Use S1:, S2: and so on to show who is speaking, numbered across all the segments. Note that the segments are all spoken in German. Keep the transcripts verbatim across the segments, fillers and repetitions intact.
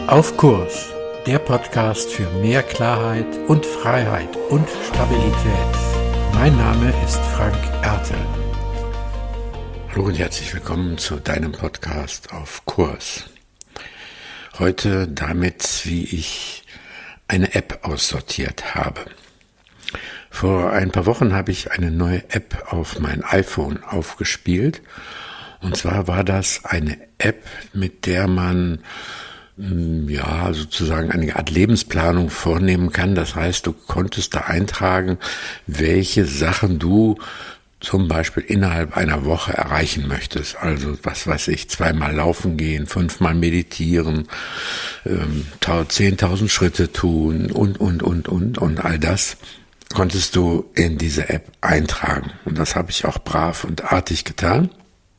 S1: Auf Kurs, der Podcast für mehr Klarheit und Freiheit und Stabilität. Mein Name ist Frank Ertel.
S2: Hallo und herzlich willkommen zu deinem Podcast Auf Kurs. Heute damit, wie ich eine App aussortiert habe. Vor ein paar Wochen habe ich eine neue App auf mein iPhone aufgespielt. Und zwar war das eine App, mit der man ja, sozusagen eine Art Lebensplanung vornehmen kann. Das heißt, du konntest da eintragen, welche Sachen du zum Beispiel innerhalb einer Woche erreichen möchtest. Also, was weiß ich, zweimal laufen gehen, fünfmal meditieren, ähm, zehntausend Schritte tun und, und, und, und, und all das konntest du in diese App eintragen. Und das habe ich auch brav und artig getan.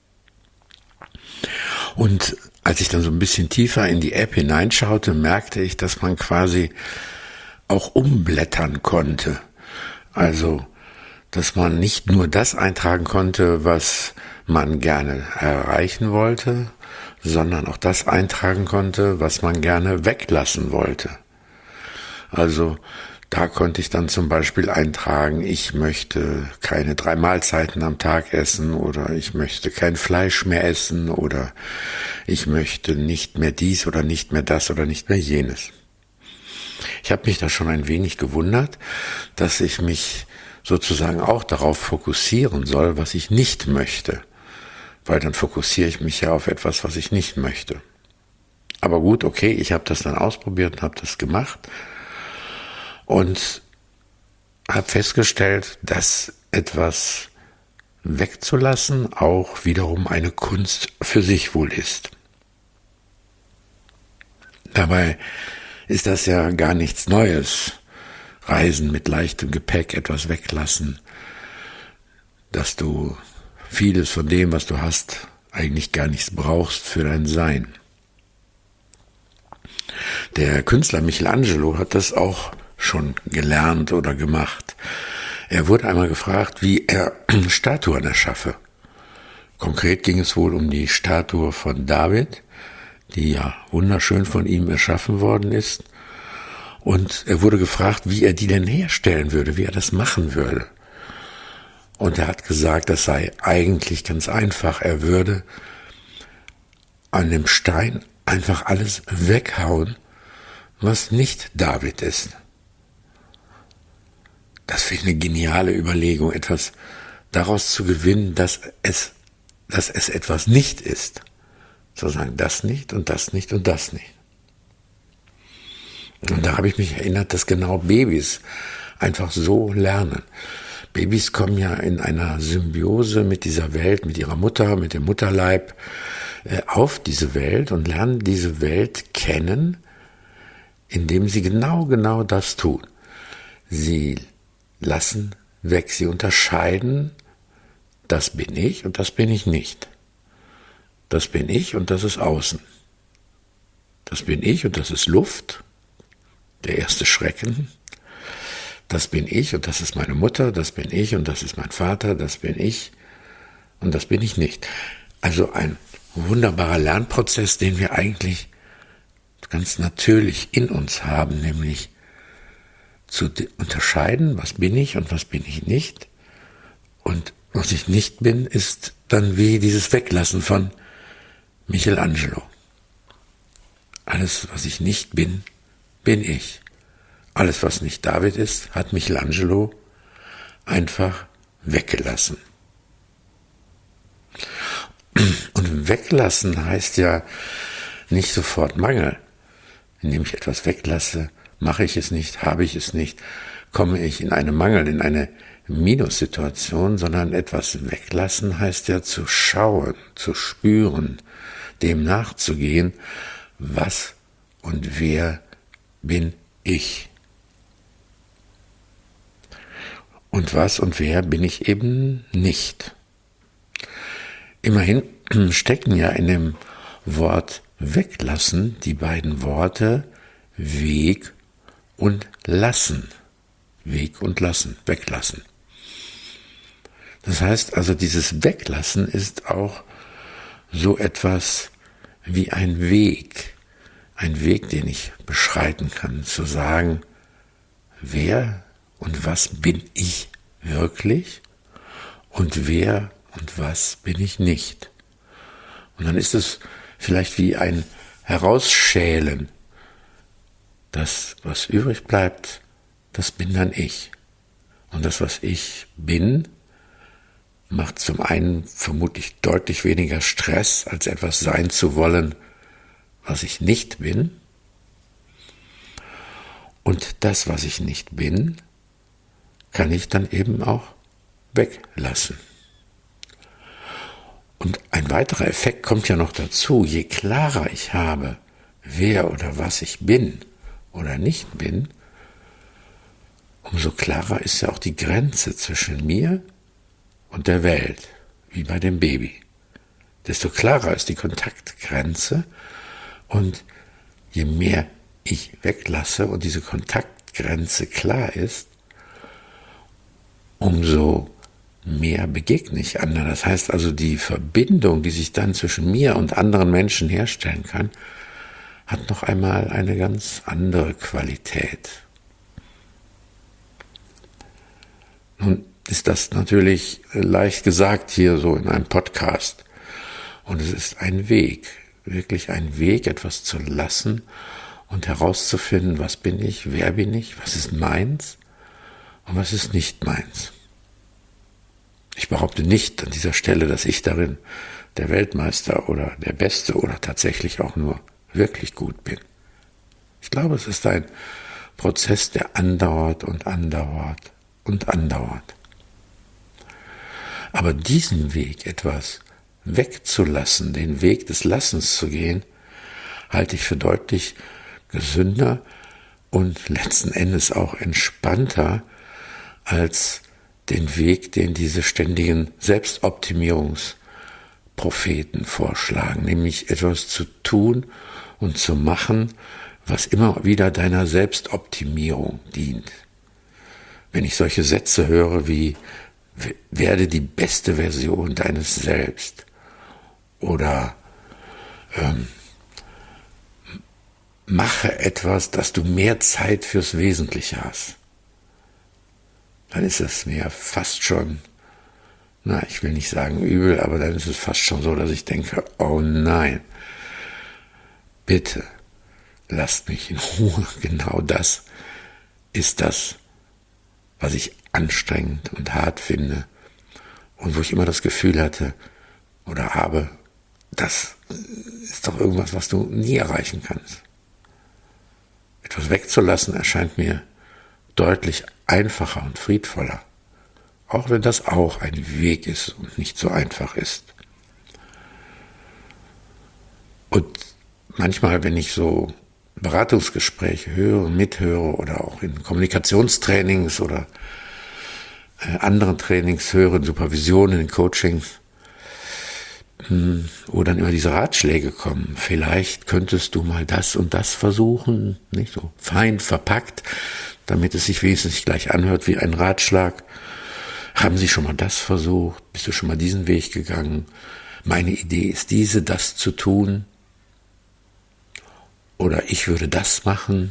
S2: Und als ich dann so ein bisschen tiefer in die App hineinschaute, merkte ich, dass man quasi auch umblättern konnte. Also, dass man nicht nur das eintragen konnte, was man gerne erreichen wollte, sondern auch das eintragen konnte, was man gerne weglassen wollte. Also, da konnte ich dann zum Beispiel eintragen, ich möchte keine drei Mahlzeiten am Tag essen oder ich möchte kein Fleisch mehr essen oder ich möchte nicht mehr dies oder nicht mehr das oder nicht mehr jenes. Ich habe mich da schon ein wenig gewundert, dass ich mich sozusagen auch darauf fokussieren soll, was ich nicht möchte, weil dann fokussiere ich mich ja auf etwas, was ich nicht möchte. Aber gut, okay, ich habe das dann ausprobiert und habe das gemacht. Und habe festgestellt, dass etwas wegzulassen auch wiederum eine Kunst für sich wohl ist. Dabei ist das ja gar nichts Neues. Reisen mit leichtem Gepäck, etwas weglassen, dass du vieles von dem, was du hast, eigentlich gar nichts brauchst für dein Sein. Der Künstler Michelangelo hat das auch schon gelernt oder gemacht. Er wurde einmal gefragt, wie er Statuen erschaffe. Konkret ging es wohl um die Statue von David, die ja wunderschön von ihm erschaffen worden ist. Und er wurde gefragt, wie er die denn herstellen würde, wie er das machen würde. Und er hat gesagt, das sei eigentlich ganz einfach. Er würde an dem Stein einfach alles weghauen, was nicht David ist. Das finde ich eine geniale Überlegung, etwas daraus zu gewinnen, dass es, dass es etwas nicht ist. Sozusagen das nicht und das nicht und das nicht. Und da habe ich mich erinnert, dass genau Babys einfach so lernen. Babys kommen ja in einer Symbiose mit dieser Welt, mit ihrer Mutter, mit dem Mutterleib äh, auf diese Welt und lernen diese Welt kennen, indem sie genau, genau das tun. Sie lassen weg, sie unterscheiden, das bin ich und das bin ich nicht. Das bin ich und das ist außen. Das bin ich und das ist Luft, der erste Schrecken. Das bin ich und das ist meine Mutter, das bin ich und das ist mein Vater, das bin ich und das bin ich nicht. Also ein wunderbarer Lernprozess, den wir eigentlich ganz natürlich in uns haben, nämlich zu unterscheiden, was bin ich und was bin ich nicht. Und was ich nicht bin, ist dann wie dieses Weglassen von Michelangelo. Alles, was ich nicht bin, bin ich. Alles, was nicht David ist, hat Michelangelo einfach weggelassen. Und weglassen heißt ja nicht sofort Mangel. Indem ich etwas weglasse, mache ich es nicht, habe ich es nicht, komme ich in einen Mangel, in eine Minussituation, sondern etwas weglassen heißt ja zu schauen, zu spüren, dem nachzugehen, was und wer bin ich. Und was und wer bin ich eben nicht. Immerhin stecken ja in dem Wort weglassen die beiden Worte Weg und lassen. Weg und lassen, weglassen. Das heißt also, dieses Weglassen ist auch so etwas wie ein Weg, ein Weg, den ich beschreiten kann, zu sagen, wer und was bin ich wirklich und wer und was bin ich nicht. Und dann ist es vielleicht wie ein Herausschälen. Das, was übrig bleibt, das bin dann ich. Und das, was ich bin, macht zum einen vermutlich deutlich weniger Stress, als etwas sein zu wollen, was ich nicht bin. Und das, was ich nicht bin, kann ich dann eben auch weglassen. Und ein weiterer Effekt kommt ja noch dazu. Je klarer ich habe, wer oder was ich bin oder nicht bin, umso klarer ist ja auch die Grenze zwischen mir und der Welt, wie bei dem Baby. Desto klarer ist die Kontaktgrenze und je mehr ich weglasse und diese Kontaktgrenze klar ist, umso mehr begegne ich anderen. Das heißt also, die Verbindung, die sich dann zwischen mir und anderen Menschen herstellen kann, hat noch einmal eine ganz andere Qualität. Nun ist das natürlich leicht gesagt hier so in einem Podcast. Und es ist ein Weg, wirklich ein Weg, etwas zu lassen und herauszufinden, was bin ich, wer bin ich, was ist meins und was ist nicht meins. Ich behaupte nicht an dieser Stelle, dass ich darin der Weltmeister oder der Beste oder tatsächlich auch nur wirklich gut bin. Ich glaube, es ist ein Prozess, der andauert und andauert und andauert. Aber diesen Weg, etwas wegzulassen, den Weg des Lassens zu gehen, halte ich für deutlich gesünder und letzten Endes auch entspannter als den Weg, den diese ständigen Selbstoptimierungspropheten vorschlagen, nämlich etwas zu tun und zu machen, was immer wieder deiner Selbstoptimierung dient. Wenn ich solche Sätze höre wie werde die beste Version deines Selbst oder ähm, mache etwas, dass du mehr Zeit fürs Wesentliche hast, dann ist es mir fast schon, na, ich will nicht sagen übel, aber dann ist es fast schon so, dass ich denke, oh nein, bitte, lasst mich in Ruhe. Genau das ist das, was ich anstrengend und hart finde und wo ich immer das Gefühl hatte oder habe, das ist doch irgendwas, was du nie erreichen kannst. Etwas wegzulassen erscheint mir deutlich einfacher und friedvoller, auch wenn das auch ein Weg ist und nicht so einfach ist. Und manchmal, wenn ich so Beratungsgespräche höre, mithöre oder auch in Kommunikationstrainings oder äh, anderen Trainings höre, in Supervisionen, in Coachings, mh, wo dann immer diese Ratschläge kommen. Vielleicht könntest du mal das und das versuchen, nicht so fein verpackt, damit es sich wenigstens nicht gleich anhört wie ein Ratschlag. Haben Sie schon mal das versucht? Bist du schon mal diesen Weg gegangen? Meine Idee ist diese, das zu tun. Oder ich würde das machen.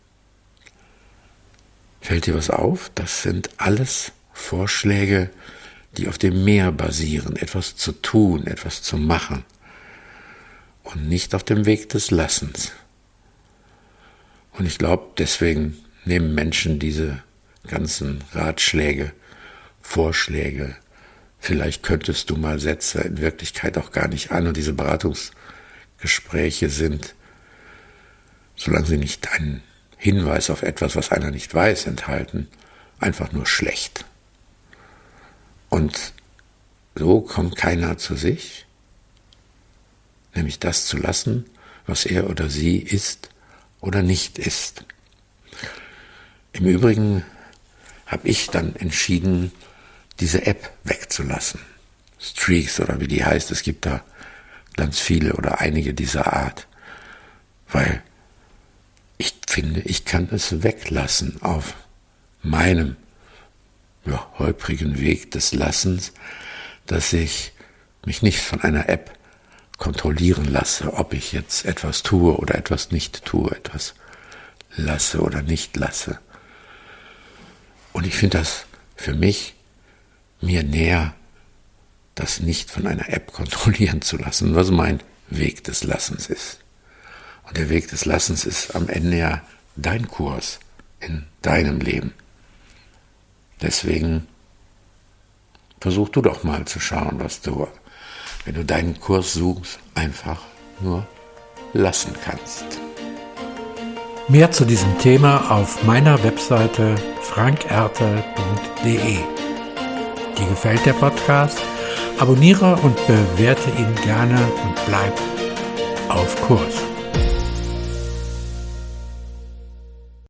S2: Fällt dir was auf? Das sind alles Vorschläge, die auf dem Mehr basieren, etwas zu tun, etwas zu machen und nicht auf dem Weg des Lassens. Und ich glaube, deswegen nehmen Menschen diese ganzen Ratschläge, Vorschläge, vielleicht könntest du mal Sätze in Wirklichkeit auch gar nicht an und diese Beratungsgespräche sind, solange sie nicht einen Hinweis auf etwas, was einer nicht weiß, enthalten, einfach nur schlecht. Und so kommt keiner zu sich, nämlich das zu lassen, was er oder sie ist oder nicht ist. Im Übrigen habe ich dann entschieden, diese App wegzulassen. Streaks oder wie die heißt, es gibt da ganz viele oder einige dieser Art, weil ich finde, ich kann es weglassen auf meinem ja, holprigen Weg des Lassens, dass ich mich nicht von einer App kontrollieren lasse, ob ich jetzt etwas tue oder etwas nicht tue, etwas lasse oder nicht lasse. Und ich finde das für mich mir näher, das nicht von einer App kontrollieren zu lassen, was mein Weg des Lassens ist. Und der Weg des Lassens ist am Ende ja dein Kurs in deinem Leben. Deswegen versuch du doch mal zu schauen, was du, wenn du deinen Kurs suchst, einfach nur lassen kannst.
S1: Mehr zu diesem Thema auf meiner Webseite frank ertel punkt de. Dir gefällt der Podcast? Abonniere und bewerte ihn gerne und bleib auf Kurs.